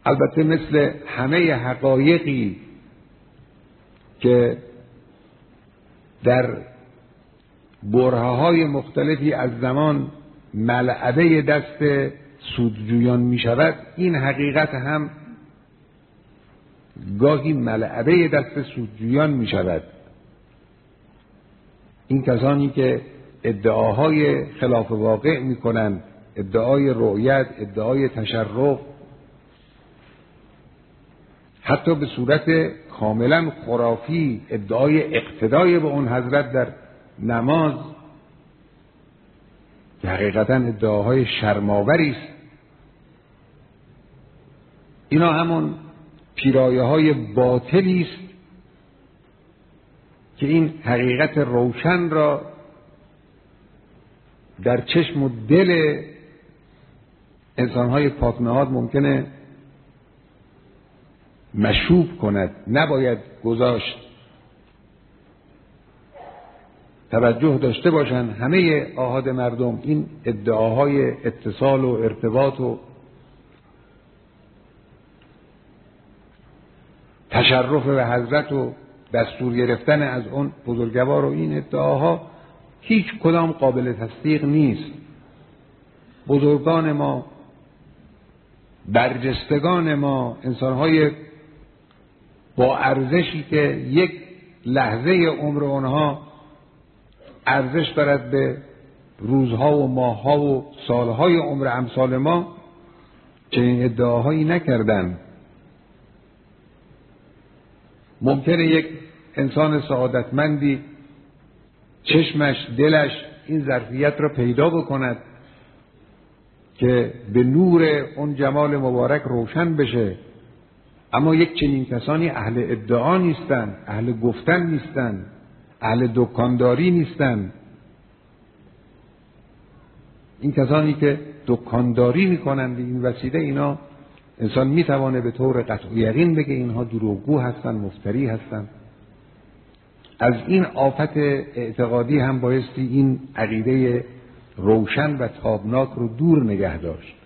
البته مثل همه حقایقی که در برهه‌های مختلفی از زمان ملعبه دست سودجویان می شود، این حقیقت هم گاهی ملعبه دست سودجویان می شود. این کسانی که ادعاهای خلاف واقع می کنند، ادعای رؤیت، ادعای تشرف، حتی به صورت کاملا خرافی ادعای اقتدای به اون حضرت در نماز، که حقیقتا ادعاهای شرم‌آوری است، اینا همون پیرایه‌های باطلی است که این حقیقت روشن را در چشم و دل انسان‌های پاک‌نهاد ممکنه مشوب کند. نباید گذاشت. توجه داشته باشند همه آحاد مردم این ادعاهای اتصال و ارتباط و تشرف به حضرت و دستور گرفتن از اون بزرگوار و این ادعاها هیچ کدام قابل تصدیق نیست. بزرگان ما، برجستگان ما، انسان‌های با ارزشی که یک لحظه عمر اونها ارزش دارد به روزها و ماهها و سالهای عمر امثال ما، چنین ادعاهایی نکردند. ممکنه یک انسان سعادتمندی چشمش، دلش این ظرفیت را پیدا بکند که به نور اون جمال مبارک روشن بشه، اما یک چنین کسانی اهل ادعا نیستند، اهل گفتن نیستند، اهل دکانداری نیستند. این کسانی که دکانداری میکنند این وسیله، اینا انسان میتوانه به طور قطع و یقین بگه اینها دروغگو هستند، مفتری هستند. از این آفت اعتقادی هم بایستی این عقیده روشن و تابناک رو دور نگه داشت.